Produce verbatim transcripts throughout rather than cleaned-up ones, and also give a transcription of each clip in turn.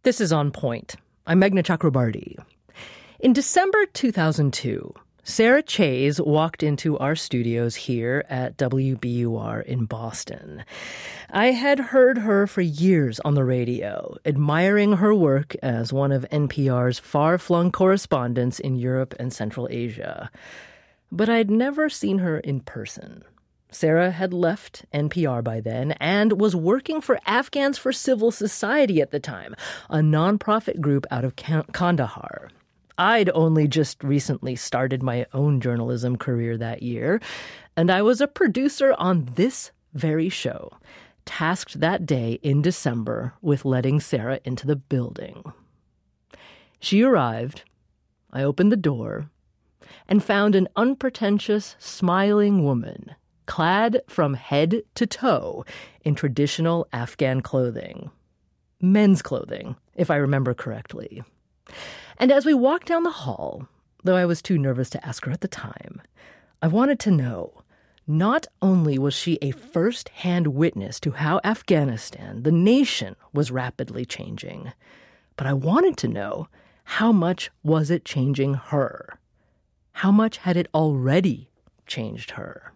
This is On Point. I'm Meghna Chakrabarti. In December two thousand two, Sarah Chayes walked into our studios here at W B U R in Boston. I had heard her for years on the radio, admiring her work as one of N P R's far-flung correspondents in Europe and Central Asia. But I'd never seen her in person. Sarah had left N P R by then and was working for Afghans for Civil Society at the time, a nonprofit group out of Kandahar. I'd only just recently started my own journalism career that year, and I was a producer on this very show, tasked that day in December with letting Sarah into the building. She arrived, I opened the door, and found an unpretentious, smiling woman, clad from head to toe in traditional Afghan clothing. Men's clothing, if I remember correctly. And as we walked down the hall, though I was too nervous to ask her at the time, I wanted to know, not only was she a first-hand witness to how Afghanistan, the nation, was rapidly changing, but I wanted to know how much was it changing her? How much had it already changed her?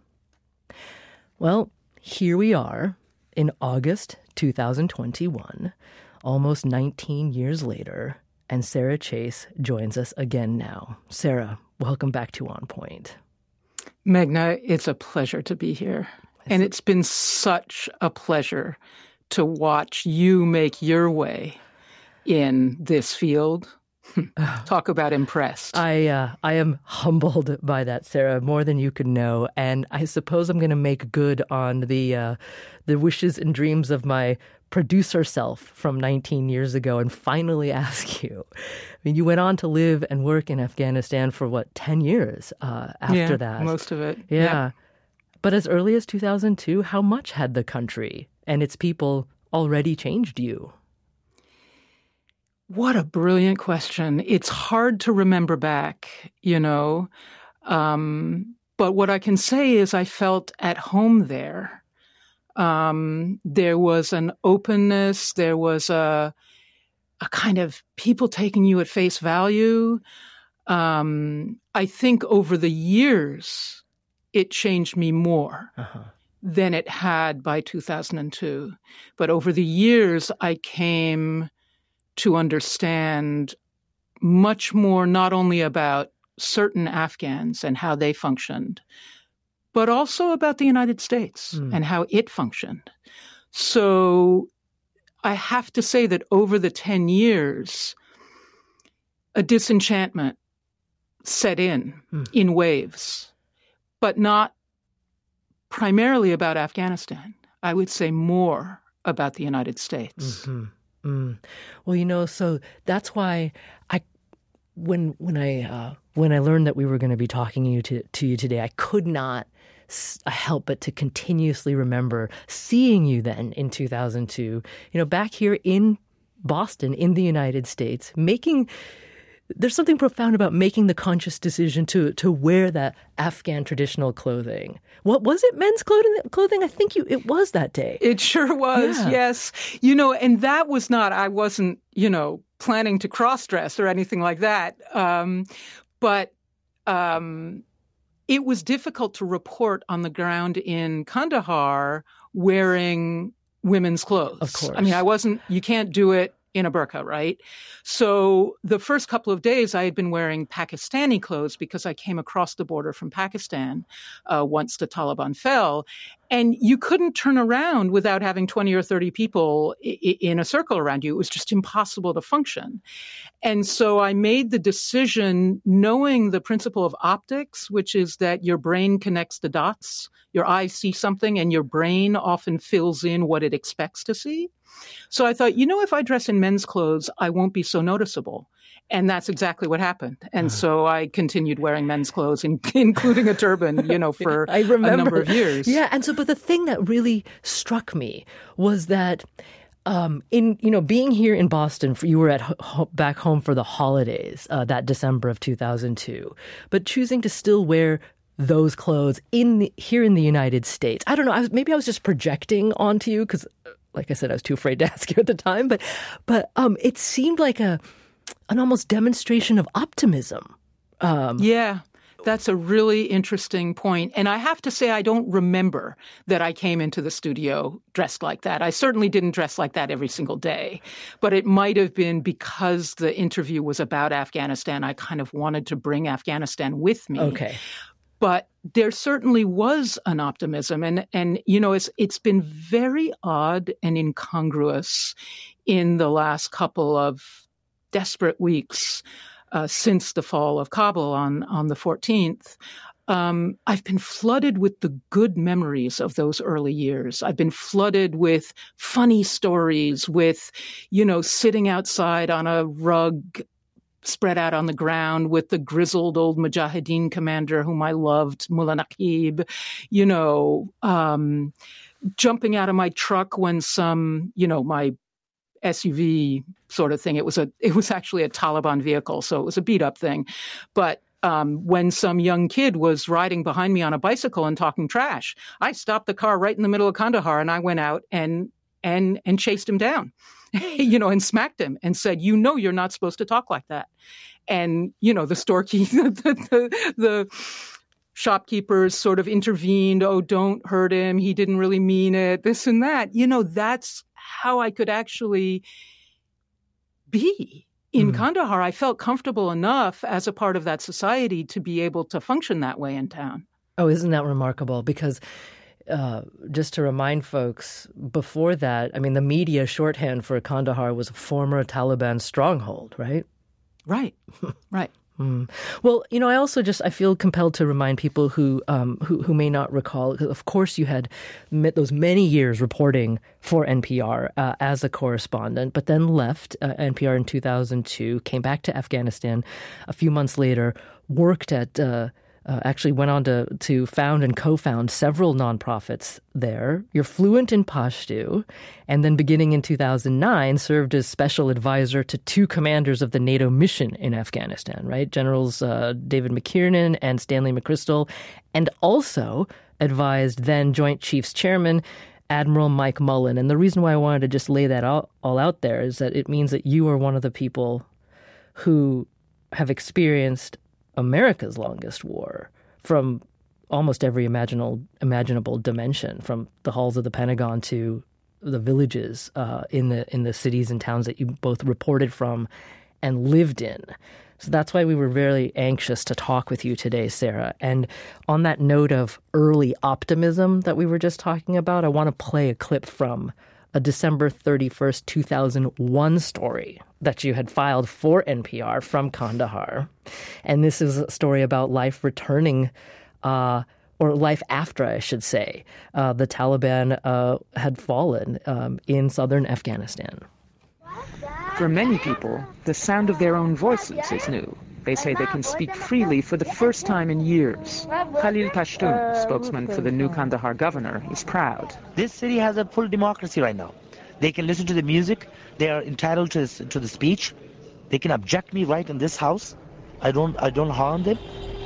Well, here we are in August two thousand twenty-one, almost nineteen years later, and Sarah Chayes joins us again now. Sarah, welcome back to On Point. Meghna, it's a pleasure to be here. And it's been such a pleasure to watch you make your way in this field. Talk about impressed. I uh, I am humbled by that, Sarah, more than you could know. And I suppose I'm going to make good on the uh, the wishes and dreams of my producer self from nineteen years ago and finally ask you. I mean, you went on to live and work in Afghanistan for, what, ten years uh, after yeah, that? most of it. Yeah. yeah. But as early as two thousand two, how much had the country and its people already changed you? What a brilliant question. It's hard to remember back, you know. Um, but what I can say is I felt at home there. Um, there was an openness. There was a, a kind of people taking you at face value. Um, I think over the years, it changed me more uh-huh. than it had by two thousand two. But over the years, I came to understand much more, not only about certain Afghans and how they functioned, but also about the United States mm. and how it functioned. So I have to say that over the ten years, a disenchantment set in, mm. in waves, but not primarily about Afghanistan. I would say more about the United States. Mm-hmm. Mm. Well, you know, so that's why I, when when I uh, when I learned that we were going to be talking you to, to you today, I could not s- help but to continuously remember seeing you then in two thousand two, you know, back here in Boston, in the United States, making. There's something profound about making the conscious decision to to wear that Afghan traditional clothing. What was it? Men's clothing? Clothing? I think you. It was that day. It sure was. Yeah. Yes. You know, and that was not. I wasn't. You know, planning to cross dress or anything like that. Um, but um, it was difficult to report on the ground in Kandahar wearing women's clothes. Of course. I mean, I wasn't. You can't do it in a burqa, right? So the first couple of days I had been wearing Pakistani clothes because I came across the border from Pakistan uh, once the Taliban fell. And you couldn't turn around without having twenty or thirty people I- in a circle around you. It was just impossible to function. And so I made the decision knowing the principle of optics, which is that your brain connects the dots. Your eyes see something and your brain often fills in what it expects to see. So I thought, you know, if I dress in men's clothes, I won't be so noticeable. And that's exactly what happened. And uh-huh. so I continued wearing men's clothes, in, including a turban, you know, for I remember. a number of years. Yeah. And so, but the thing that really struck me was that um, in, you know, being here in Boston, you were at ho- back home for the holidays uh, that December of two thousand two, but choosing to still wear those clothes in the, here in the United States. I don't know. I was, maybe I was just projecting onto you because like I said, I was too afraid to ask you at the time. But but um, it seemed like a an almost demonstration of optimism. Um, yeah. That's a really interesting point. And I have to say, I don't remember that I came into the studio dressed like that. I certainly didn't dress like that every single day. But it might have been because the interview was about Afghanistan. I kind of wanted to bring Afghanistan with me. Okay. But there certainly was an optimism. And, and you know, it's it's been very odd and incongruous in the last couple of desperate weeks Uh, since the fall of Kabul on, on the fourteenth, um, I've been flooded with the good memories of those early years. I've been flooded with funny stories, with, you know, sitting outside on a rug spread out on the ground with the grizzled old Mujahideen commander whom I loved, Mullah Naqib, you know, um, jumping out of my truck when some, you know, my S U V sort of thing. It was a, it was actually a Taliban vehicle, so it was a beat up thing. But um, when some young kid was riding behind me on a bicycle and talking trash, I stopped the car right in the middle of Kandahar and I went out and and and chased him down, you know, and smacked him and said, "You know, you're not supposed to talk like that." And you know, the storekeeper, the, the, the shopkeepers sort of intervened. "Oh, don't hurt him. He didn't really mean it." This and that. You know, that's how I could actually be in mm. Kandahar. I felt comfortable enough as a part of that society to be able to function that way in town. Oh, isn't that remarkable? Because uh, just to remind folks, before that, I mean, the media shorthand for Kandahar was a former Taliban stronghold, right? Right, right. Mm. Well, you know, I also just, I feel compelled to remind people who um, who, who may not recall, of course you had met those many years reporting for N P R uh, as a correspondent, but then left uh, N P R in two thousand two, came back to Afghanistan a few months later, worked at, uh, uh, actually went on to, to found and co-found several nonprofits there. You're fluent in Pashto, and then beginning in two thousand nine, served as special advisor to two commanders of the NATO mission in Afghanistan, right? Generals uh, David McKiernan and Stanley McChrystal, and also advised then Joint Chiefs Chairman Admiral Mike Mullen. And the reason why I wanted to just lay that all, all out there is that it means that you are one of the people who have experienced America's longest war from almost every imaginable imaginable dimension, from the halls of the Pentagon to the villages uh, in the in the cities and towns that you both reported from and lived in. So that's why we were very anxious to talk with you today, Sarah. And on that note of early optimism that we were just talking about, I want to play a clip from a December thirty-first, two thousand one story that you had filed for N P R from Kandahar. And this is a story about life returning, uh, or life after, I should say, uh, the Taliban uh, had fallen um, in southern Afghanistan. For many people, the sound of their own voices is new. They say they can speak freely for the first time in years. Khalil Pashtun, spokesman for the new Kandahar governor, is proud. This city has a full democracy right now. They can listen to the music. They are entitled to, to the speech. They can object me right in this house. I don't, I don't harm them.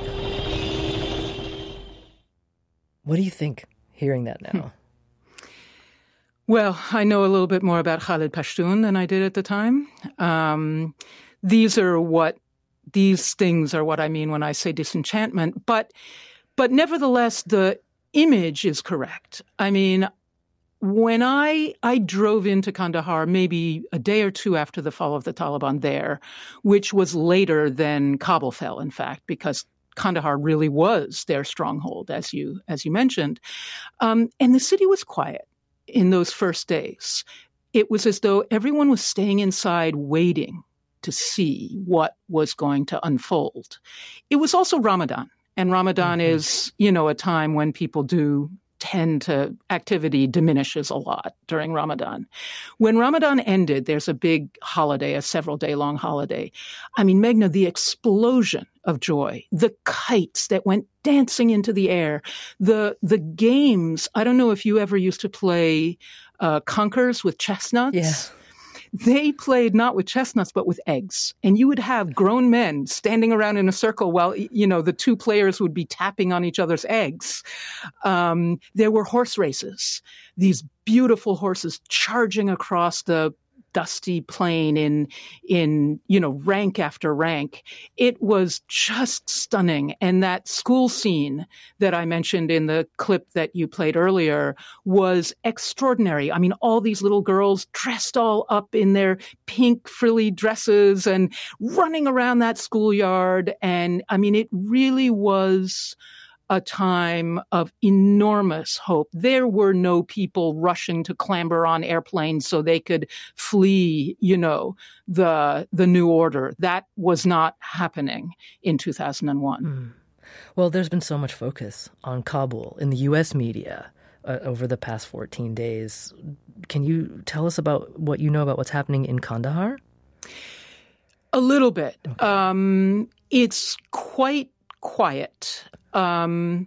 What do you think hearing that now? Hmm. Well, I know a little bit more about Khalid Pashtun than I did at the time. Um, these are what These things are what I mean when I say disenchantment. But, but nevertheless, the image is correct. I mean, when I I drove into Kandahar maybe a day or two after the fall of the Taliban there, which was later than Kabul fell, in fact, because Kandahar really was their stronghold, as you as you mentioned. Um, and the city was quiet in those first days. It was as though everyone was staying inside waiting to see what was going to unfold. It was also Ramadan, and Ramadan mm-hmm. is, you know, a time when people do tend to, activity diminishes a lot during Ramadan. When Ramadan ended, there's a big holiday, a several day long holiday. I mean, Meghna, the explosion of joy, the kites that went dancing into the air, the, the games. I don't know if you ever used to play uh, conkers with chestnuts. Yeah. they played not with chestnuts, but with eggs. And you would have grown men standing around in a circle while, you know, the two players would be tapping on each other's eggs. Um, there were horse races, these beautiful horses charging across the dusty plain in, in, you know, rank after rank. It was just stunning. And that school scene that I mentioned in the clip that you played earlier was extraordinary. I mean, all these little girls dressed all up in their pink frilly dresses and running around that schoolyard. And I mean, it really was a time of enormous hope. There were no people rushing to clamber on airplanes so they could flee, you know, the the new order. That was not happening in two thousand one. Mm. Well, there's been so much focus on Kabul in the U S media uh, over the past fourteen days. Can you tell us about what you know about what's happening in Kandahar? A little bit. Okay. Um, it's quite quiet. Um,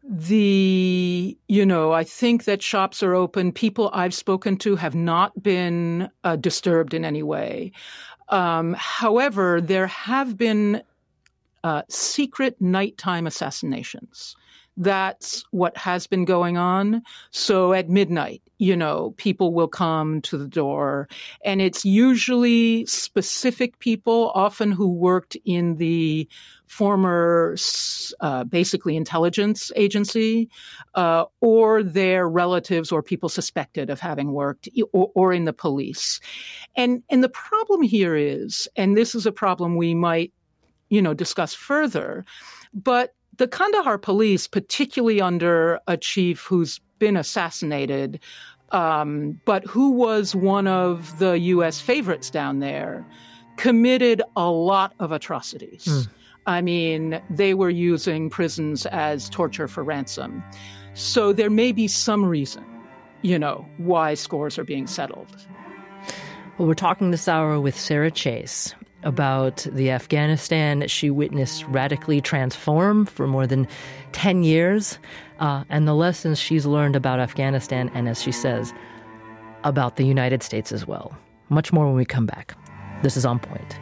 the, you know, I think that shops are open. People I've spoken to have not been uh, disturbed in any way. Um, however, there have been uh, secret nighttime assassinations. That's what has been going on. So at midnight, you know, people will come to the door, and it's usually specific people, often who worked in the former, uh, basically intelligence agency, uh, or their relatives or people suspected of having worked, or, or in the police. And, and the problem here is, and this is a problem we might, you know, discuss further, but the Kandahar police, particularly under a chief who's been assassinated, um, but who was one of the U S favorites down there, committed a lot of atrocities. Mm. I mean, they were using prisons as torture for ransom. So there may be some reason, you know, why scores are being settled. Well, we're talking this hour with Sarah Chase about the Afghanistan she witnessed radically transform for more than ten years, uh, and the lessons she's learned about Afghanistan and, as she says, about the United States as well. Much more when we come back. This is On Point.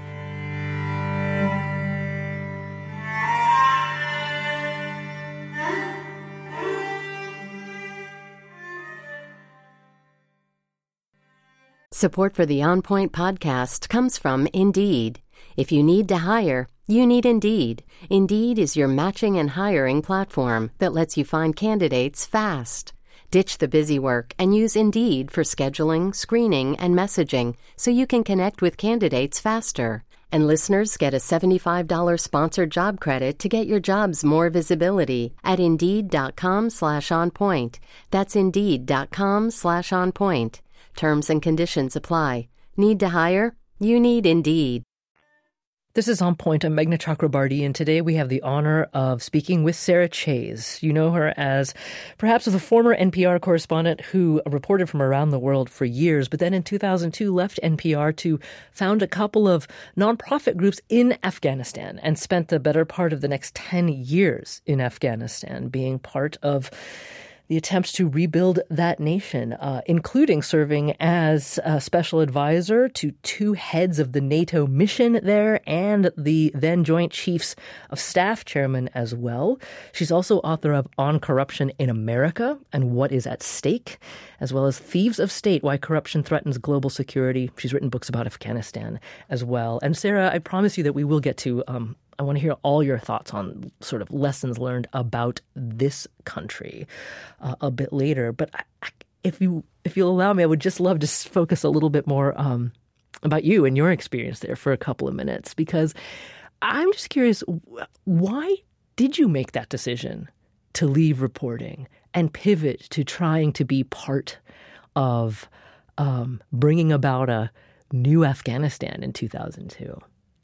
Support for the On Point podcast comes from Indeed. If you need to hire, you need Indeed. Indeed is your matching and hiring platform that lets you find candidates fast. Ditch the busy work and use Indeed for scheduling, screening, and messaging so you can connect with candidates faster. And listeners get a seventy-five dollars sponsored job credit to get your jobs more visibility at Indeed.com slash on point. That's Indeed.com slash on point. Terms and conditions apply. Need to hire? You need Indeed. This is On Point. I'm Meghna Chakrabarty, and today we have the honor of speaking with Sarah Chase. You know her as perhaps as a former N P R correspondent who reported from around the world for years, but then in two thousand two left N P R to found a couple of nonprofit groups in Afghanistan and spent the better part of the next ten years in Afghanistan being part of the attempts to rebuild that nation, uh, including serving as a special advisor to two heads of the NATO mission there and the then Joint Chiefs of Staff chairman as well. She's also author of On Corruption in America and What is at Stake, as well as Thieves of State, Why Corruption Threatens Global Security. She's written books about Afghanistan as well. And Sarah, I promise you that we will get to um, I want to hear all your thoughts on sort of lessons learned about this country uh, a bit later. But I, I, if you if you'll allow me, I would just love to focus a little bit more um, about you and your experience there for a couple of minutes, because I'm just curious, why did you make that decision to leave reporting and pivot to trying to be part of um, bringing about a new Afghanistan in two thousand two?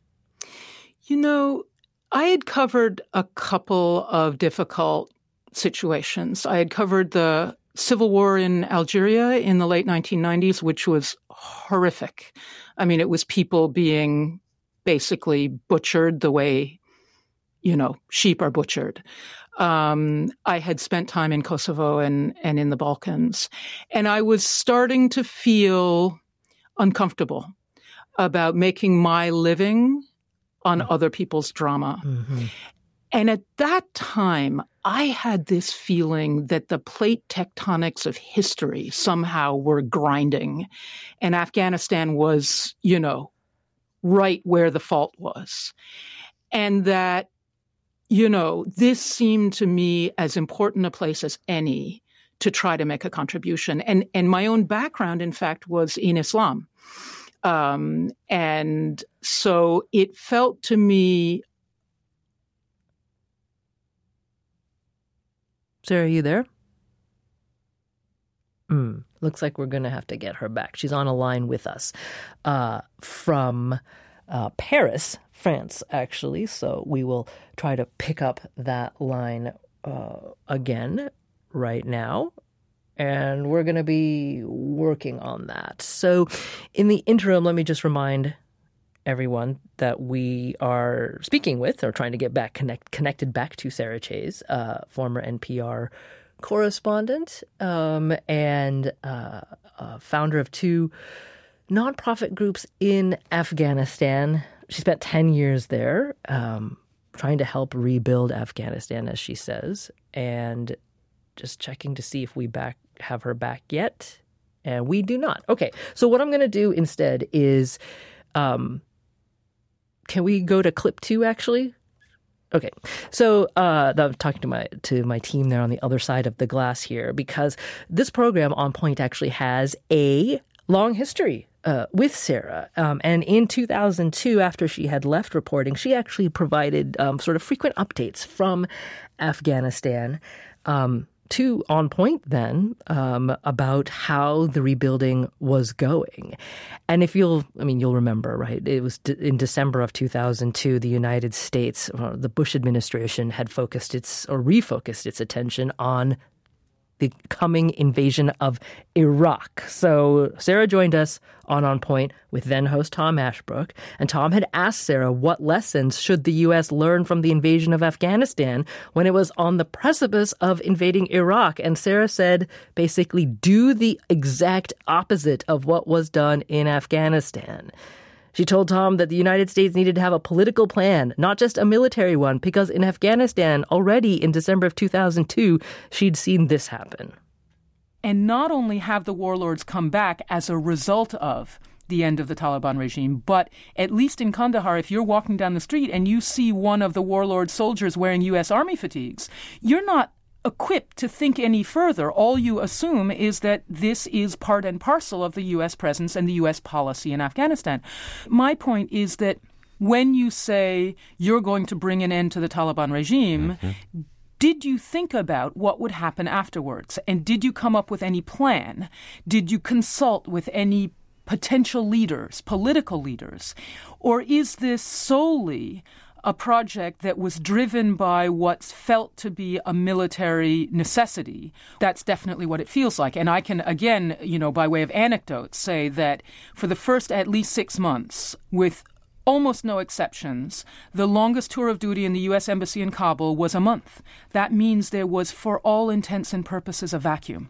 You know, I had covered a couple of difficult situations. I had covered the civil war in Algeria in the late nineteen nineties, which was horrific. I mean, it was people being basically butchered the way, you know, sheep are butchered. Um, I had spent time in Kosovo and, and in the Balkans, and I was starting to feel uncomfortable about making my living on other people's drama. Mm-hmm. And at that time, I had this feeling that the plate tectonics of history somehow were grinding, and Afghanistan was, you know, right where the fault was. And that, you know, this seemed to me as important a place as any to try to make a contribution. And, and my own background, in fact, was in Islam. Um, and so it felt to me. Sarah, are you there? Mm, looks like we're going to have to get her back. She's on a line with us uh, from uh, Paris, France, actually. So we will try to pick up that line uh, again right now. And we're going to be working on that. So in the interim, let me just remind everyone that we are speaking with or trying to get back connect, connected back to Sarah Chayes, uh, former N P R correspondent um, and uh, uh, founder of two nonprofit groups in Afghanistan. She spent ten years there um, trying to help rebuild Afghanistan, as she says, and just checking to see if we back have her back yet. And we do not. Okay, so what I'm going to do instead is... Um, Can we go to clip two, actually? Okay. So uh, I'm talking to my to my team there on the other side of the glass here, because this program, On Point, actually has a long history uh, with Sarah. Um, and in two thousand two, after she had left reporting, she actually provided um, sort of frequent updates from Afghanistan um to On Point then um, about how the rebuilding was going. And if you'll, I mean, you'll remember, right? It was de- in December of two thousand two, the United States, uh, the Bush administration had focused its, or refocused its attention on the coming invasion of Iraq. So Sarah joined us on On Point with then-host Tom Ashbrook, and Tom had asked Sarah what lessons should the U S learn from the invasion of Afghanistan when it was on the precipice of invading Iraq. And Sarah said, basically, do the exact opposite of what was done in Afghanistan. She told Tom that the United States needed to have a political plan, not just a military one, because in Afghanistan, already in December of two thousand two, she'd seen this happen. And not only have the warlords come back as a result of the end of the Taliban regime, but at least in Kandahar, if you're walking down the street and you see one of the warlord soldiers wearing U S Army fatigues, you're not equipped to think any further. All you assume is that this is part and parcel of the U S presence and the U S policy in Afghanistan. My point is that when you say you're going to bring an end to the Taliban regime, mm-hmm. did you think about what would happen afterwards? And did you come up with any plan? Did you consult with any potential leaders, political leaders? Or is this solely a project that was driven by what's felt to be a military necessity? That's definitely what it feels like. And I can, again, you know, by way of anecdote, say that for the first at least six months, with almost no exceptions, the longest tour of duty in the U S Embassy in Kabul was a month. That means there was, for all intents and purposes, a vacuum.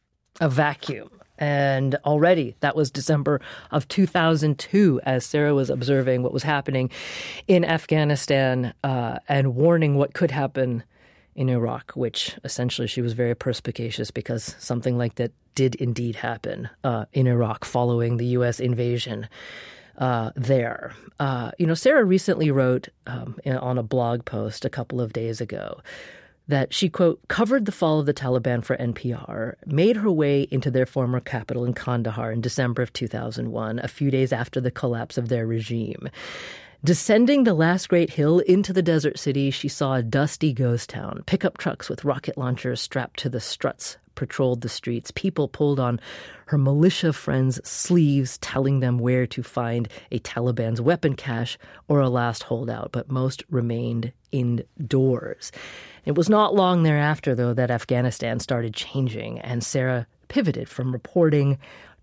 A vacuum. And already that was December of two thousand two, as Sarah was observing what was happening in Afghanistan uh, and warning what could happen in Iraq, which essentially she was very perspicacious because something like that did indeed happen uh, in Iraq following the U S invasion uh, there. Uh, you know, Sarah recently wrote um, in, on a blog post a couple of days ago that she, quote, covered the fall of the Taliban for N P R, made her way into their former capital in Kandahar in December of two thousand one, a few days after the collapse of their regime. Descending the last great hill into the desert city, she saw a dusty ghost town. Pickup trucks with rocket launchers strapped to the struts patrolled the streets. People pulled on her militia friends' sleeves, telling them where to find a Taliban's weapon cache or a last holdout, but most remained indoors. It was not long thereafter, though, that Afghanistan started changing, and Sarah pivoted from reporting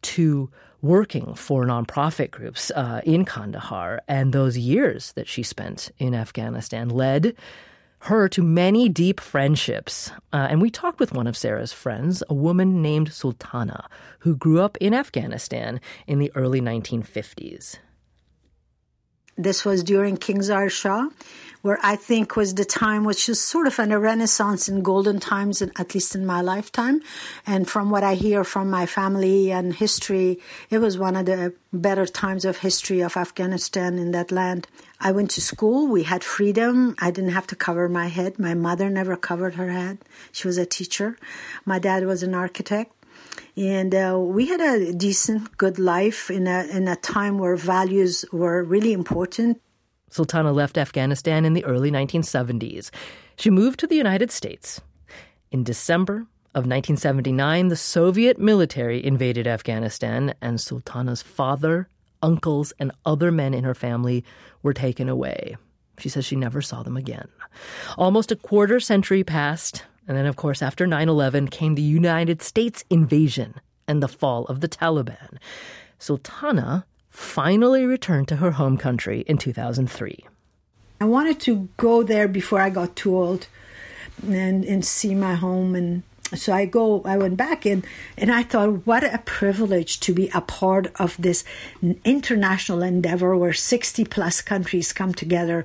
to working for nonprofit groups uh, in Kandahar. And those years that she spent in Afghanistan led her to many deep friendships. Uh, and we talked with one of Sarah's friends, a woman named Sultana, who grew up in Afghanistan in the early nineteen fifties. This was during King Zahir Shah, where I think was the time which is sort of in a renaissance and golden times, at least in my lifetime. And from what I hear from my family and history, it was one of the better times of history of Afghanistan in that land. I went to school. We had freedom. I didn't have to cover my head. My mother never covered her head. She was a teacher. My dad was an architect. And uh, we had a decent, good life in a in a time where values were really important. Sultana left Afghanistan in the early nineteen seventies. She moved to the United States. In December of nineteen seventy-nine, the Soviet military invaded Afghanistan, and Sultana's father, uncles, and other men in her family were taken away. She says she never saw them again. Almost a quarter century passed. And then, of course, after nine eleven came the United States invasion and the fall of the Taliban. Sultana finally returned to her home country in two thousand three. I wanted to go there before I got too old and, and see my home. And so I go, I went back and, and I thought, what a privilege to be a part of this international endeavor where sixty plus countries come together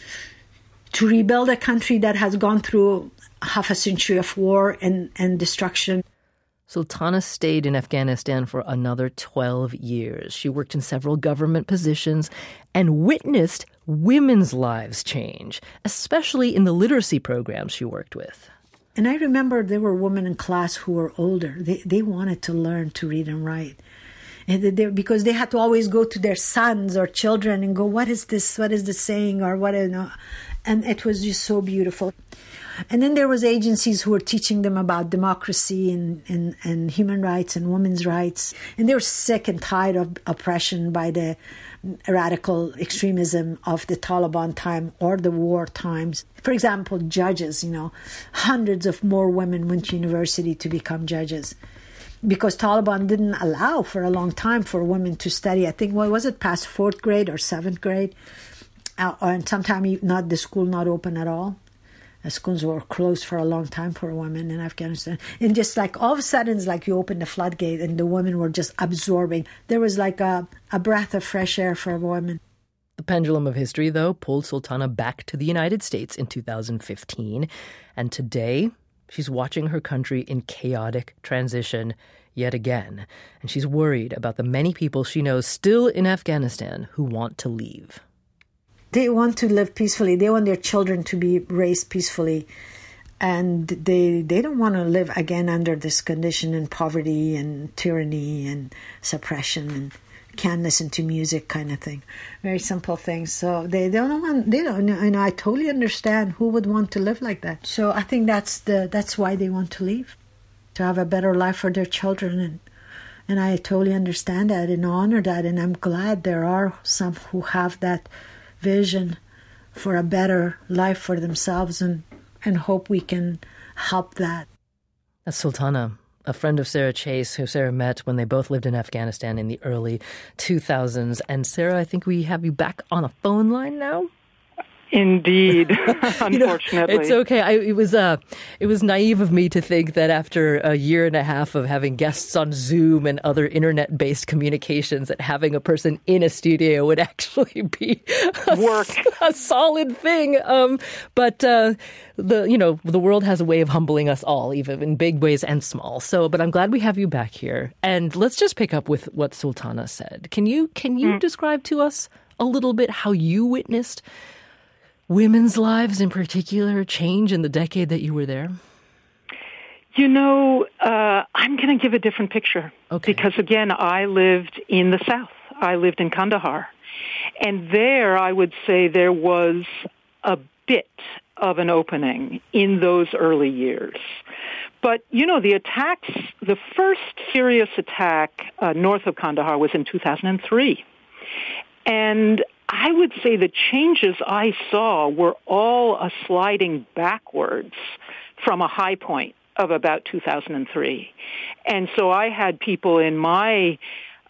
to rebuild a country that has gone through half a century of war and, and destruction. Sultana stayed in Afghanistan for another twelve years. She worked in several government positions and witnessed women's lives change, especially in the literacy programs she worked with. And I remember there were women in class who were older. They they wanted to learn to read and write. And they, because they had to always go to their sons or children and go, what is this? What is this saying? Or what? You know? And it was just so beautiful. And then there was agencies who were teaching them about democracy and, and, and human rights and women's rights. And they were sick and tired of oppression by the radical extremism of the Taliban time or the war times. For example, judges, you know, hundreds of more women went to university to become judges because Taliban didn't allow for a long time for women to study. I think, what was it, past fourth grade or seventh grade? Uh, and sometimes not the school not open at all. The schools were closed for a long time for women in Afghanistan. And just like all of a sudden, it's like you open the floodgate and the women were just absorbing. There was like a, a breath of fresh air for women. The pendulum of history, though, pulled Sultana back to the United States in two thousand fifteen. And today, she's watching her country in chaotic transition yet again. And she's worried about the many people she knows still in Afghanistan who want to leave. They want to live peacefully. They want their children to be raised peacefully. And they they don't want to live again under this condition and poverty and tyranny and suppression and can't listen to music kind of thing. Very simple things. So they, they don't want, they don't, and I totally understand who would want to live like that. So I think that's the that's why they want to leave, to have a better life for their children. And and I totally understand that and honor that. And I'm glad there are some who have that vision for a better life for themselves, and, and hope we can help that. That's Sultana, a friend of Sarah Chase, who Sarah met when they both lived in Afghanistan in the early two thousands. And Sarah, I think we have you back on a phone line now. Indeed, unfortunately. You know, it's okay. I, it was uh, it was naive of me to think that after a year and a half of having guests on Zoom and other internet-based communications, that having a person in a studio would actually be a, work a solid thing. Um, but uh, the you know the world has a way of humbling us all, even in big ways and small. So, but I'm glad we have you back here. And let's just pick up with what Sultana said. Can you can you mm. describe to us a little bit how you witnessed women's lives in particular change in the decade that you were there? You know, uh, I'm going to give a different picture. Okay. Because, again, I lived in the South. I lived in Kandahar. And there, I would say there was a bit of an opening in those early years. But, you know, the attacks, the first serious attack uh, north of Kandahar was in two thousand three. And I would say the changes I saw were all a sliding backwards from a high point of about two thousand three. And so I had people in my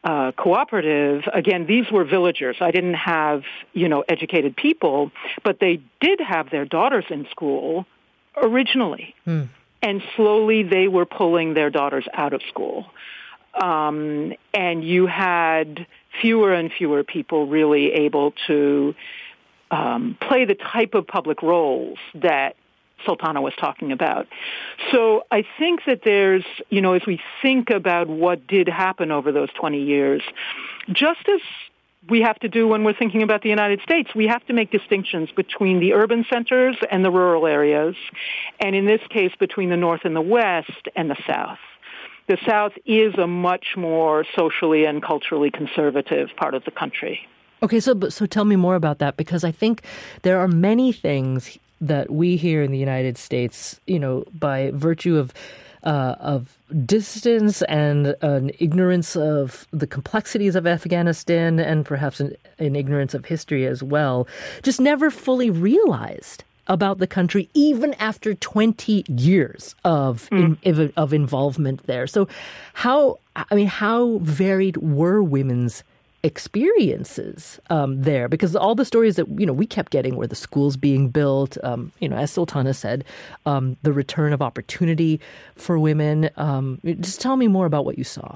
uh, cooperative, again, these were villagers. I didn't have, you know, educated people, but they did have their daughters in school originally. Mm. And slowly they were pulling their daughters out of school. Um, and you had fewer and fewer people really able to um, play the type of public roles that Sultana was talking about. So I think that there's, you know, as we think about what did happen over those twenty years, just as we have to do when we're thinking about the United States, we have to make distinctions between the urban centers and the rural areas, and in this case, between the North and the West and the South. The South is a much more socially and culturally conservative part of the country. Okay, so so tell me more about that, because I think there are many things that we here in the United States, you know, by virtue of uh, of distance and an ignorance of the complexities of Afghanistan and perhaps an, an ignorance of history as well, just never fully realized about the country, even after twenty years of mm. in, of involvement there. So, how I mean, how varied were women's experiences um, there? Because all the stories that you know we kept getting were the schools being built, um, you know, as Sultana said, um, the return of opportunity for women. Um, just tell me more about what you saw.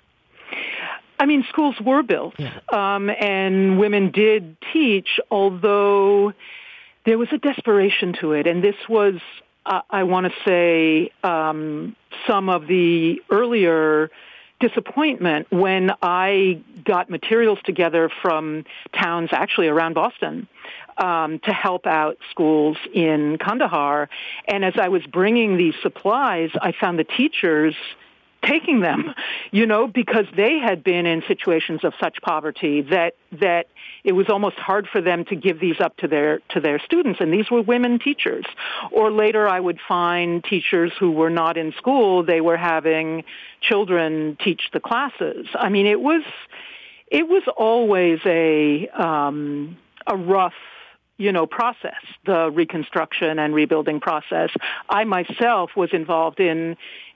I mean, schools were built, yeah. um, and women did teach, although there was a desperation to it. And this was, uh, I want to say, um, some of the earlier disappointment when I got materials together from towns actually around Boston um, to help out schools in Kandahar. And as I was bringing these supplies, I found the teachers taking them, you know, because they had been in situations of such poverty that that it was almost hard for them to give these up to their to their students. And these were women teachers. Or later I would find teachers who were not in school. They were having children teach the classes. I mean, it was it was always a um, a rough you know, process, the reconstruction and rebuilding process. I myself was involved in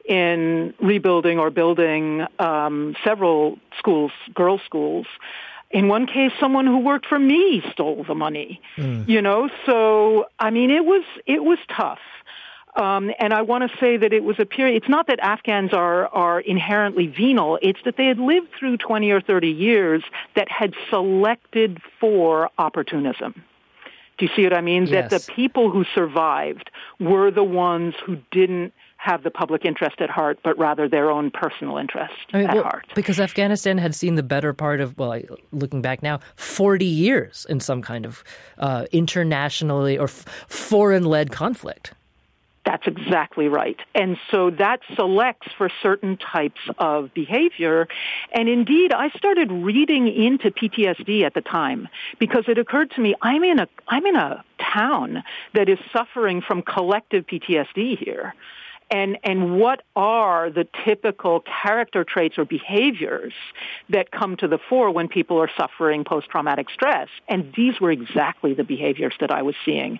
in rebuilding or building um, several schools, girls' schools. In one case, someone who worked for me stole the money. Mm. You know, so I mean, it was it was tough. Um, and I want to say that it was a period. It's not that Afghans are are inherently venal. It's that they had lived through twenty or thirty years that had selected for opportunism. Do you see what I mean? Yes. That the people who survived were the ones who didn't have the public interest at heart, but rather their own personal interest I mean, at well, heart. Because Afghanistan had seen the better part of, well, looking back now, forty years in some kind of uh, internationally or f- foreign-led conflict. That's exactly right. And so that selects for certain types of behavior. And indeed, I started reading into P T S D at the time because it occurred to me, I'm in a, I'm in a town that is suffering from collective P T S D here. And and what are the typical character traits or behaviors that come to the fore when people are suffering post-traumatic stress? And these were exactly the behaviors that I was seeing.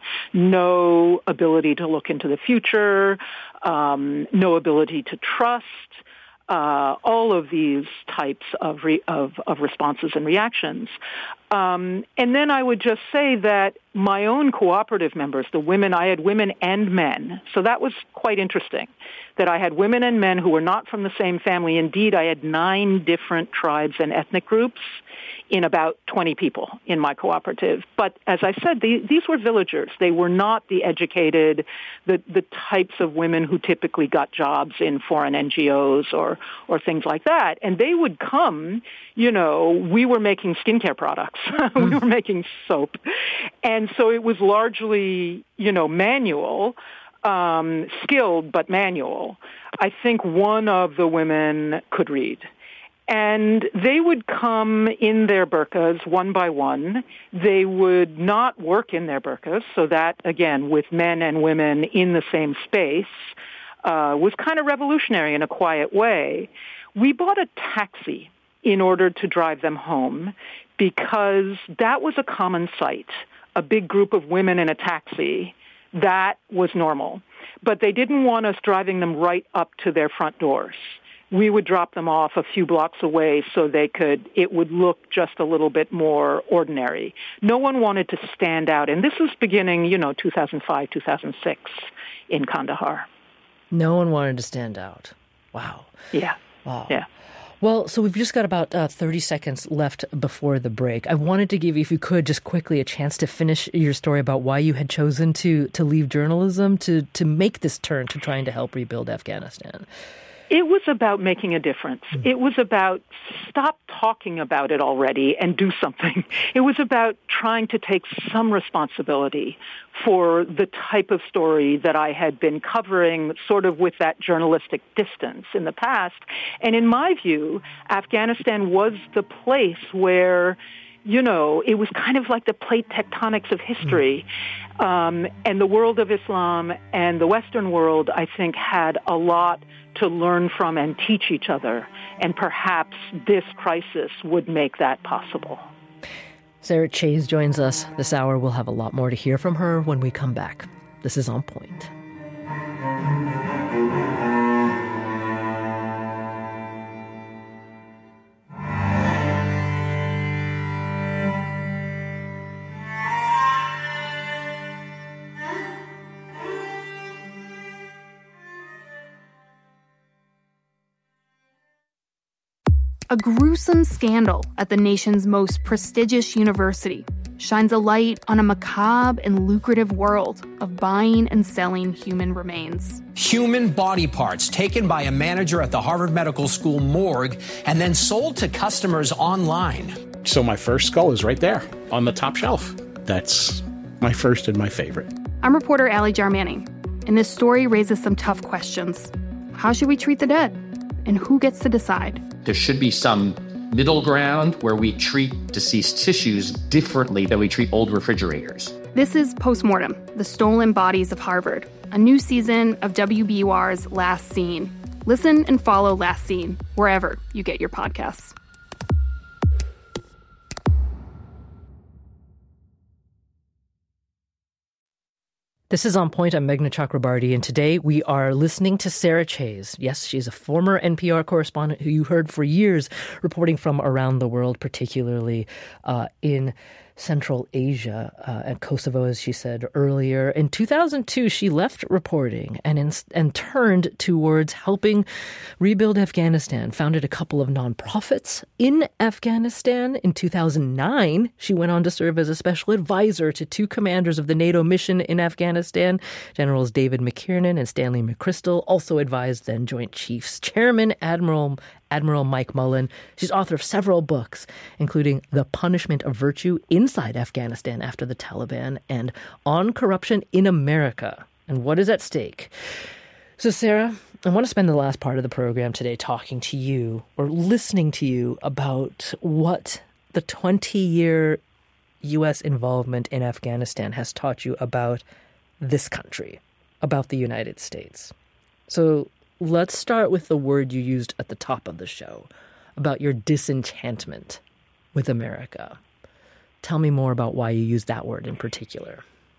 No ability to look into the future, um, no ability to trust, uh, all of these types of, re- of of responses and reactions. Um, and then I would just say that my own cooperative members, the women, I had women and men. So that was quite interesting, that I had women and men who were not from the same family. Indeed, I had nine different tribes and ethnic groups in about twenty people in my cooperative. But as I said, they, these were villagers. They were not the educated, the, the types of women who typically got jobs in foreign N G Os or, or things like that. And they would come, you know, we were making skincare products. we were making soap. And so it was largely, you know, manual, um, skilled but manual. I think one of the women could read. And they would come in their burqas one by one. They would not work in their burqas, so that, again, with men and women in the same space, uh, was kind of revolutionary in a quiet way. We bought a taxi in order to drive them home because that was a common sight, a big group of women in a taxi. That was normal. But they didn't want us driving them right up to their front doors. we would drop them off a few blocks away so they could, it would look just a little bit more ordinary. No one wanted to stand out. And this was beginning, you know, two thousand five, two thousand six in Kandahar. No one wanted to stand out. Wow. Yeah. Wow. Yeah. Well, so we've just got about uh, thirty seconds left before the break. I wanted to give you, if you could, just quickly a chance to finish your story about why you had chosen to to leave journalism, to, to make this turn to trying to help rebuild Afghanistan. It was about making a difference. It was about stop talking about it already and do something. It was about trying to take some responsibility for the type of story that I had been covering sort of with that journalistic distance in the past. And in my view, Afghanistan was the place where, you know, it was kind of like the plate tectonics of history. Um, and the world of Islam and the Western world, I think, had a lot to learn from and teach each other. And perhaps this crisis would make that possible. Sarah Chayes joins us this hour. We'll have a lot more to hear from her when we come back. This is On Point. A gruesome scandal at the nation's most prestigious university shines a light on a macabre and lucrative world of buying and selling human remains. Human body parts taken by a manager at the Harvard Medical School morgue and then sold to customers online. So my first skull is right there on the top shelf. That's my first and my favorite. I'm reporter Allie Jarmanning, and this story raises some tough questions. How should we treat the dead? And who gets to decide? There should be some middle ground where we treat deceased tissues differently than we treat old refrigerators. This is Postmortem, the Stolen Bodies of Harvard, a new season of W B U R's Last Scene. Listen and follow Last Scene wherever you get your podcasts. This is On Point. I'm Meghna Chakrabarty, and today we are listening to Sarah Chayes. Yes, she's a former N P R correspondent who you heard for years reporting from around the world, particularly uh, in Central Asia uh, and Kosovo, as she said earlier. In two thousand two, she left reporting and in, and turned towards helping rebuild Afghanistan, founded a couple of nonprofits in Afghanistan. In two thousand nine, she went on to serve as a special advisor to two commanders of the NATO mission in Afghanistan, Generals David McKiernan and Stanley McChrystal, also advised then Joint Chiefs Chairman Admiral Admiral Mike Mullen. She's author of several books, including The Punishment of Virtue Inside Afghanistan After the Taliban and On Corruption in America and What is at Stake. So, Sarah, I want to spend the last part of the program today talking to you or listening to you about what the twenty-year U S involvement in Afghanistan has taught you about this country, about the United States. So, let's start with the word you used at the top of the show about your disenchantment with America. Tell me more about why you used that word in particular.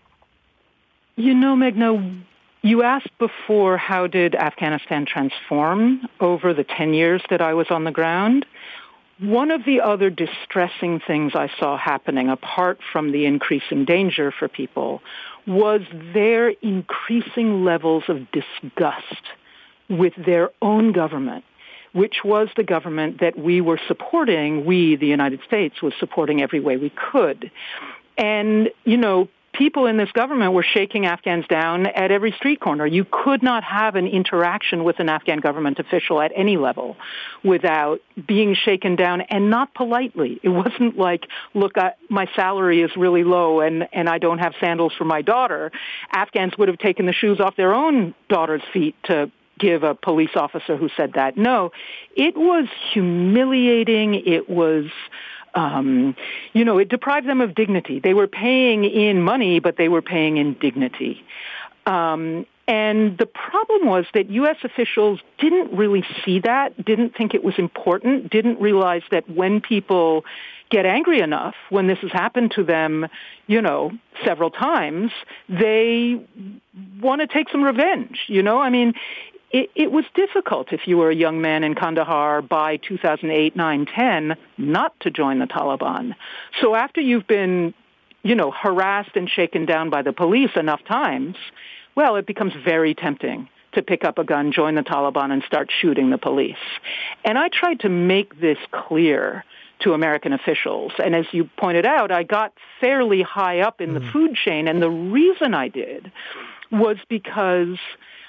You know, Meghna, you asked before, how did Afghanistan transform over the ten years that I was on the ground? One of the other distressing things I saw happening, apart from the increasing danger for people, was their increasing levels of disgust with their own government, which was the government that we were supporting, we, the United States, was supporting every way we could. And, you know, people in this government were shaking Afghans down at every street corner. You could not have an interaction with an Afghan government official at any level without being shaken down, and not politely. It wasn't like, look, I, my salary is really low and, and I don't have sandals for my daughter. Afghans would have taken the shoes off their own daughter's feet to give a police officer who said that. No, it was humiliating. It was, um, you know, it deprived them of dignity. They were paying in money, but they were paying in dignity. Um, and the problem was that U S officials didn't really see that, didn't think it was important, didn't realize that when people get angry enough, when this has happened to them, you know, several times, they want to take some revenge. You know, I mean, it, it was difficult if you were a young man in Kandahar by two thousand eight, nine, ten not to join the Taliban. So after you've been, you know, harassed and shaken down by the police enough times, well, it becomes very tempting to pick up a gun, join the Taliban, and start shooting the police. And I tried to make this clear to American officials. And as you pointed out, I got fairly high up in mm. the food chain. And the reason I did was because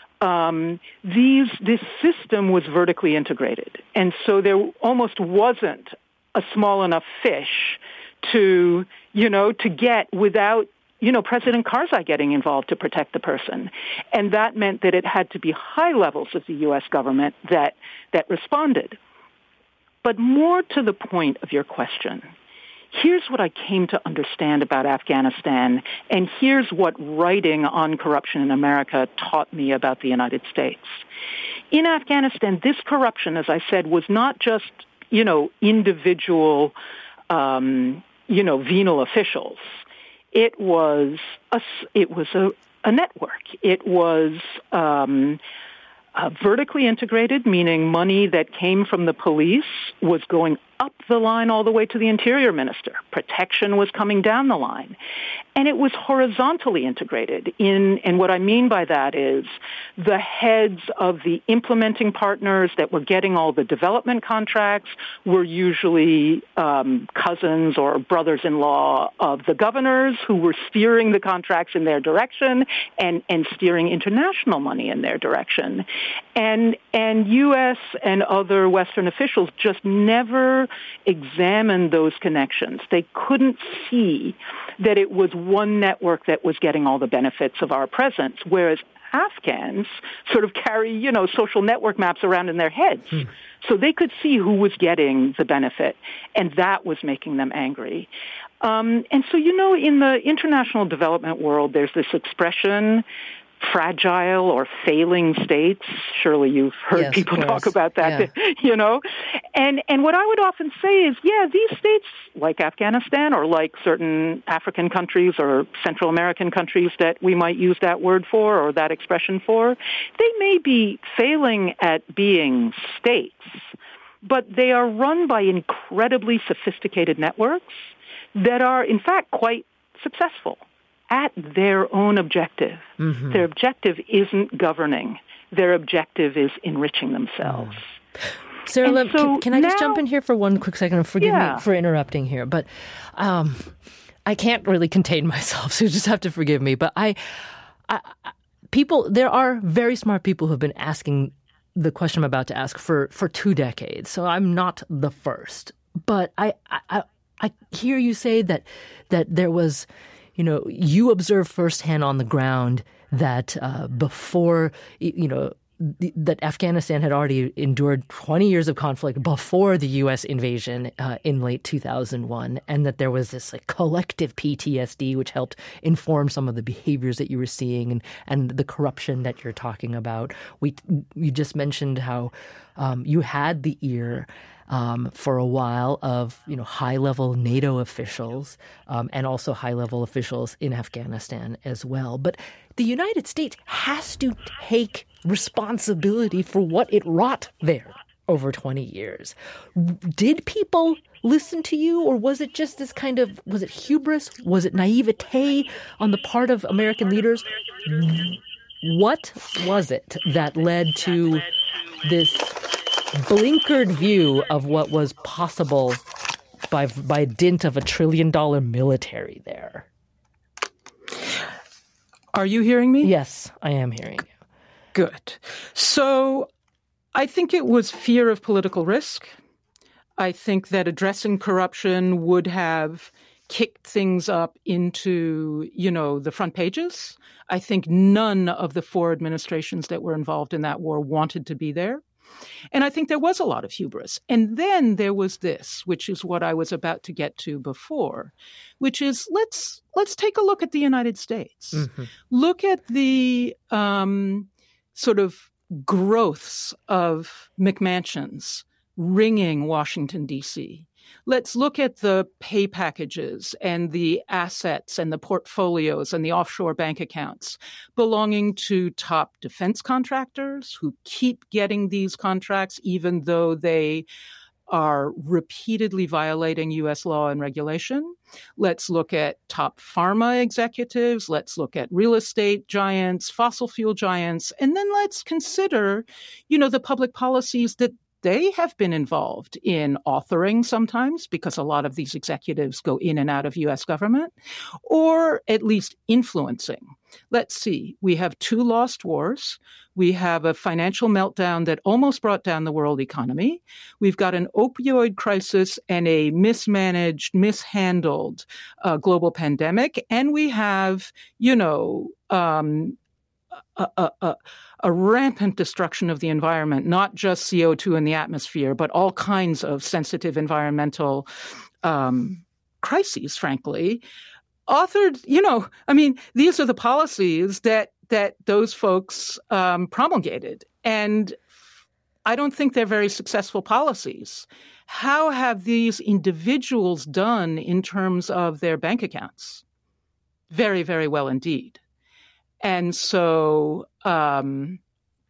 um, these this system was vertically integrated. And so there almost wasn't a small enough fish to, you know, to get without you know, President Karzai getting involved to protect the person. And that meant that it had to be high levels of the U S government that, that responded. But more to the point of your question, here's what I came to understand about Afghanistan, and here's what writing on corruption in America taught me about the United States. In Afghanistan, this corruption, as I said, was not just, you know, individual, um, you know, venal officials. It was a, it was a, a network. It was um, uh, vertically integrated, meaning money that came from the police was going up the line all the way to the interior minister. Protection was coming down the line. And it was horizontally integrated in, and what I mean by that is the heads of the implementing partners that were getting all the development contracts were usually um, cousins or brothers-in-law of the governors who were steering the contracts in their direction and, and steering international money in their direction. And, and U S and other Western officials just never examined those connections. They couldn't see that it was one network that was getting all the benefits of our presence, whereas Afghans sort of carry, you know, social network maps around in their heads. Hmm. So they could see who was getting the benefit, and that was making them angry. Um, and so, you know, in the international development world, there's this expression, fragile or failing states. Surely you've heard yes, people talk about that, yeah. you know. And and what I would often say is, yeah, these states, like Afghanistan or like certain African countries or Central American countries that we might use that word for or that expression for, they may be failing at being states, but they are run by incredibly sophisticated networks that are, in fact, quite successful at their own objective. Mm-hmm. Their objective isn't governing. Their objective is enriching themselves. Mm. Sarah, let, so can, can I now, just jump in here for one quick second? Forgive yeah. me for interrupting here, but um, I can't really contain myself, so you just have to forgive me. But I, I, people, there are very smart people who have been asking the question I'm about to ask for, for two decades, so I'm not the first. But I, I, I hear you say that that there was, you know, you observed firsthand on the ground that uh, before, you know, th- that Afghanistan had already endured twenty years of conflict before the U S invasion uh, in late two thousand one, and that there was this like, collective P T S D which helped inform some of the behaviors that you were seeing and, and the corruption that you're talking about. We you just mentioned how um, you had the ear Um, for a while of, you know, high-level NATO officials um, and also high-level officials in Afghanistan as well. But the United States has to take responsibility for what it wrought there over twenty years. Did people listen to you, or was it just this kind of, was it hubris? Was it naivete on the part of American leaders? What was it that led to this blinkered view of what was possible by by dint of a trillion dollar military there? Are you hearing me? Yes, I am hearing you. Good. So I think it was fear of political risk. I think that addressing corruption would have kicked things up into, you know, the front pages. I think none of the four administrations that were involved in that war wanted to be there. And I think there was a lot of hubris. And then there was this, which is what I was about to get to before, which is let's let's take a look at the United States. Mm-hmm. Look at the um, sort of growths of McMansions ringing Washington, D C. Let's look at the pay packages and the assets and the portfolios and the offshore bank accounts belonging to top defense contractors who keep getting these contracts even though they are repeatedly violating U S law and regulation. Let's look at top pharma executives. Let's look at real estate giants, fossil fuel giants, and then let's consider, you know, the public policies that they have been involved in authoring sometimes, because a lot of these executives go in and out of U S government, or at least influencing. Let's see. We have two lost wars. We have a financial meltdown that almost brought down the world economy. We've got an opioid crisis and a mismanaged, mishandled uh, global pandemic. And we have, you know, um, a, a, a, a rampant destruction of the environment, not just C O two in the atmosphere, but all kinds of sensitive environmental um, crises, frankly. Authored, you know, I mean, these are the policies that that those folks um, promulgated. And I don't think they're very successful policies. How have these individuals done in terms of their bank accounts? Very, very well indeed. And so um,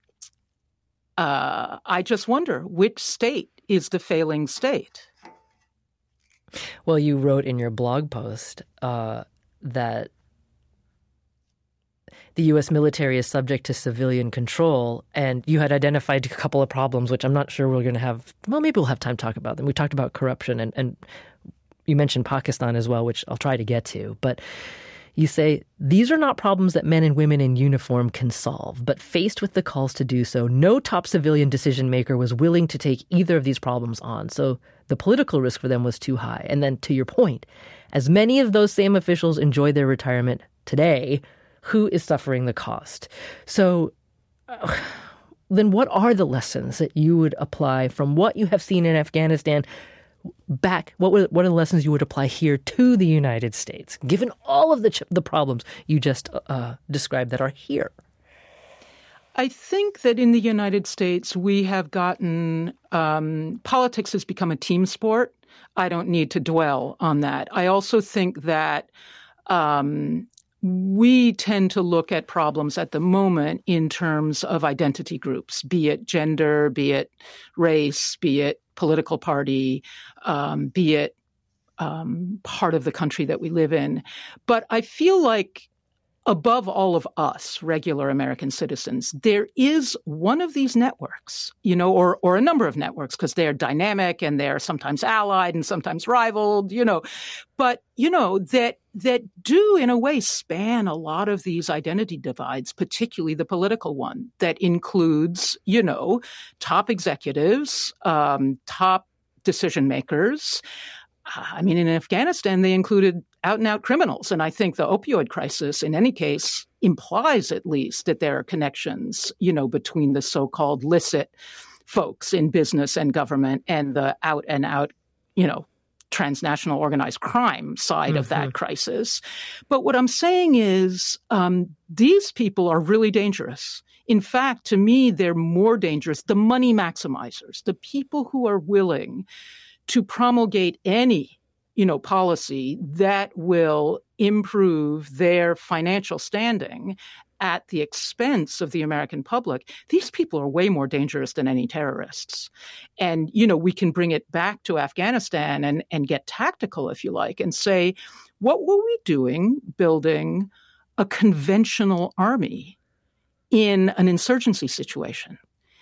uh, I just wonder, which state is the failing state? Well, you wrote in your blog post uh, that the U S military is subject to civilian control, and you had identified a couple of problems, which I'm not sure we're going to have. Well, maybe we'll have time to talk about them. We talked about corruption, and, and you mentioned Pakistan as well, which I'll try to get to. But you say, these are not problems that men and women in uniform can solve, but faced with the calls to do so, no top civilian decision maker was willing to take either of these problems on. So the political risk for them was too high. And then to your point, as many of those same officials enjoy their retirement today, who is suffering the cost? So uh, then what are the lessons that you would apply from what you have seen in Afghanistan back? What were, what are the lessons you would apply here to the United States, given all of the ch- the problems you just uh, described that are here? I think that in the United States, we have gotten um, politics has become a team sport. I don't need to dwell on that. I also think that um, we tend to look at problems at the moment in terms of identity groups, be it gender, be it race, be it political party, um, be it um, part of the country that we live in. But I feel like above all of us, regular American citizens, there is one of these networks, you know, or or a number of networks, because they're dynamic and they're sometimes allied and sometimes rivaled, you know, but, you know, that that do in a way span a lot of these identity divides, particularly the political one that includes, you know, top executives, um, top decision makers. I mean, in Afghanistan, they included out-and-out criminals. And I think the opioid crisis, in any case, implies at least that there are connections, you know, between the so-called licit folks in business and government and the out-and-out, you know, transnational organized crime side mm-hmm. of that crisis. But what I'm saying is um, these people are really dangerous. In fact, to me, they're more dangerous. The money maximizers, the people who are willing to promulgate any, you know, policy that will improve their financial standing at the expense of the American public, these people are way more dangerous than any terrorists. And, you know, we can bring it back to Afghanistan and, and get tactical, if you like, and say, what were we doing building a conventional army in an insurgency situation?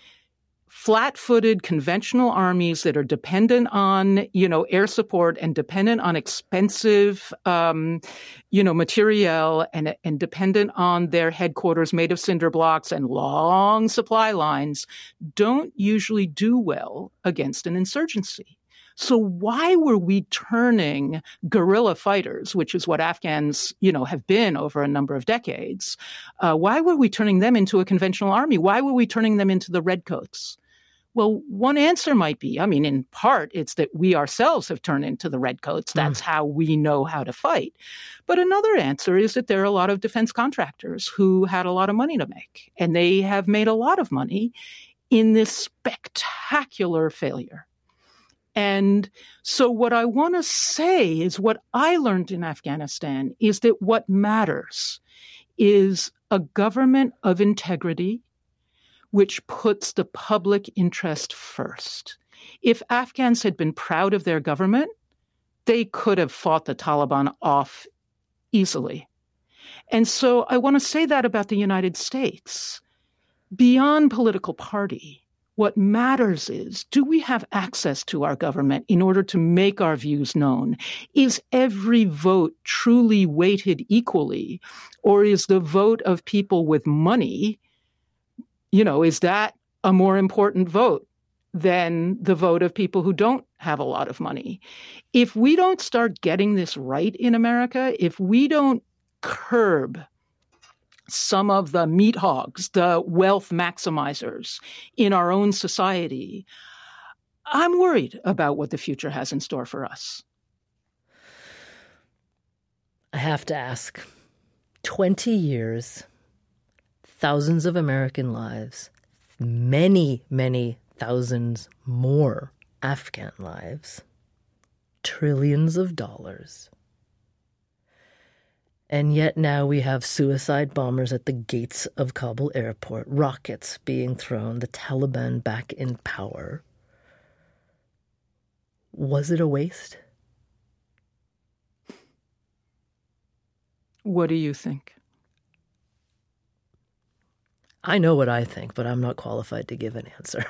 Flat-footed conventional armies that are dependent on, you know, air support and dependent on expensive, um, you know, materiel and, and dependent on their headquarters made of cinder blocks and long supply lines don't usually do well against an insurgency. So why were we turning guerrilla fighters, which is what Afghans, you know, have been over a number of decades, uh, why were we turning them into a conventional army? Why were we turning them into the redcoats? Well, one answer might be, I mean, in part, it's that we ourselves have turned into the redcoats. That's mm. how we know how to fight. But another answer is that there are a lot of defense contractors who had a lot of money to make, and they have made a lot of money in this spectacular failure. And so what I want to say is what I learned in Afghanistan is that what matters is a government of integrity which puts the public interest first. If Afghans had been proud of their government, they could have fought the Taliban off easily. And so I want to say that about the United States. Beyond political party, what matters is, do we have access to our government in order to make our views known? Is every vote truly weighted equally? Or is the vote of people with money, you know, is that a more important vote than the vote of people who don't have a lot of money? If we don't start getting this right in America, if we don't curb some of the meat hogs, the wealth maximizers in our own society, I'm worried about what the future has in store for us. I have to ask, twenty years, thousands of American lives, many, many thousands more Afghan lives, trillions of dollars. And yet now we have suicide bombers at the gates of Kabul airport, rockets being thrown, the Taliban back in power. Was it a waste? What do you think? I know what I think, but I'm not qualified to give an answer.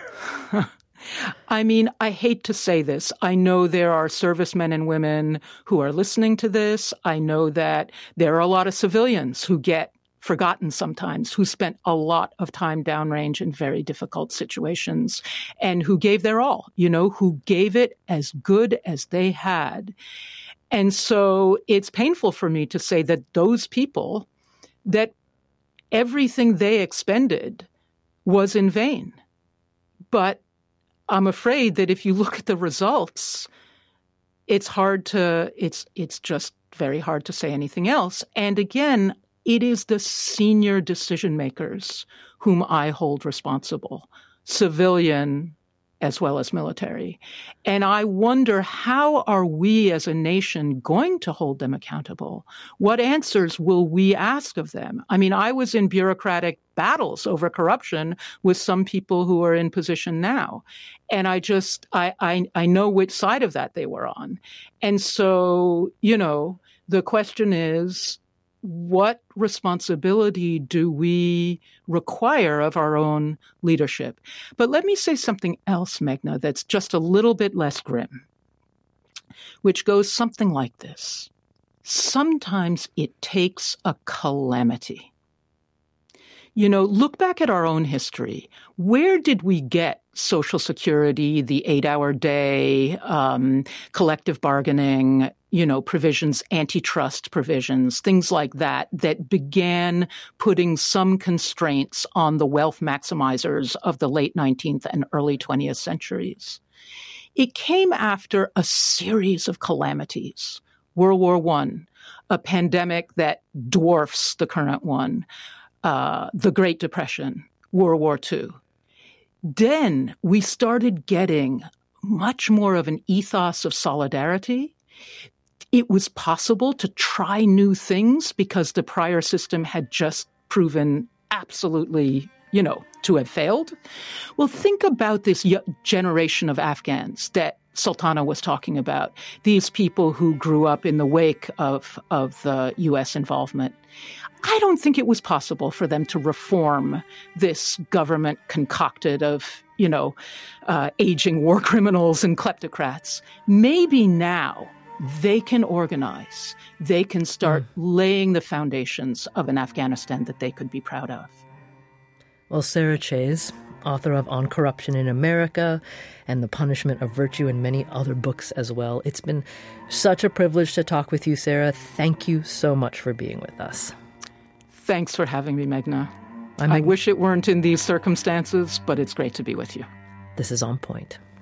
I mean, I hate to say this. I know there are servicemen and women who are listening to this. I know that there are a lot of civilians who get forgotten sometimes, who spent a lot of time downrange in very difficult situations and who gave their all, you know, who gave it as good as they had. And so it's painful for me to say that those people, that everything they expended was in vain. But I'm afraid that if you look at the results, it's hard to, it's, it's just very hard to say anything else. And again, it is the senior decision makers whom I hold responsible, civilian as well as military. And I wonder, how are we as a nation going to hold them accountable? What answers will we ask of them? I mean, I was in bureaucratic battles over corruption with some people who are in position now. And I just, I, I, I know which side of that they were on. And so, you know, the question is, what responsibility do we require of our own leadership? But let me say something else, Meghna, that's just a little bit less grim, which goes something like this. Sometimes it takes a calamity. You know, look back at our own history. Where did we get Social Security, the eight-hour day, um, collective bargaining, you know, provisions, antitrust provisions, things like that, that began putting some constraints on the wealth maximizers of the late nineteenth and early twentieth centuries? It came after a series of calamities. World War One, a pandemic that dwarfs the current one, uh, the Great Depression, World War Two. Then we started getting much more of an ethos of solidarity. It was possible to try new things because the prior system had just proven absolutely, you know, to have failed. Well, think about this generation of Afghans that Sultana was talking about, these people who grew up in the wake of, of the U S involvement. I don't think it was possible for them to reform this government concocted of, you know, uh, aging war criminals and kleptocrats. Maybe now they can organize. They can start mm. laying the foundations of an Afghanistan that they could be proud of. Well, Sarah Chayes, author of On Corruption in America and The Punishment of Virtue and many other books as well. It's been such a privilege to talk with you, Sarah. Thank you so much for being with us. Thanks for having me, Meghna. I'm I wish it weren't in these circumstances, but it's great to be with you. This is On Point.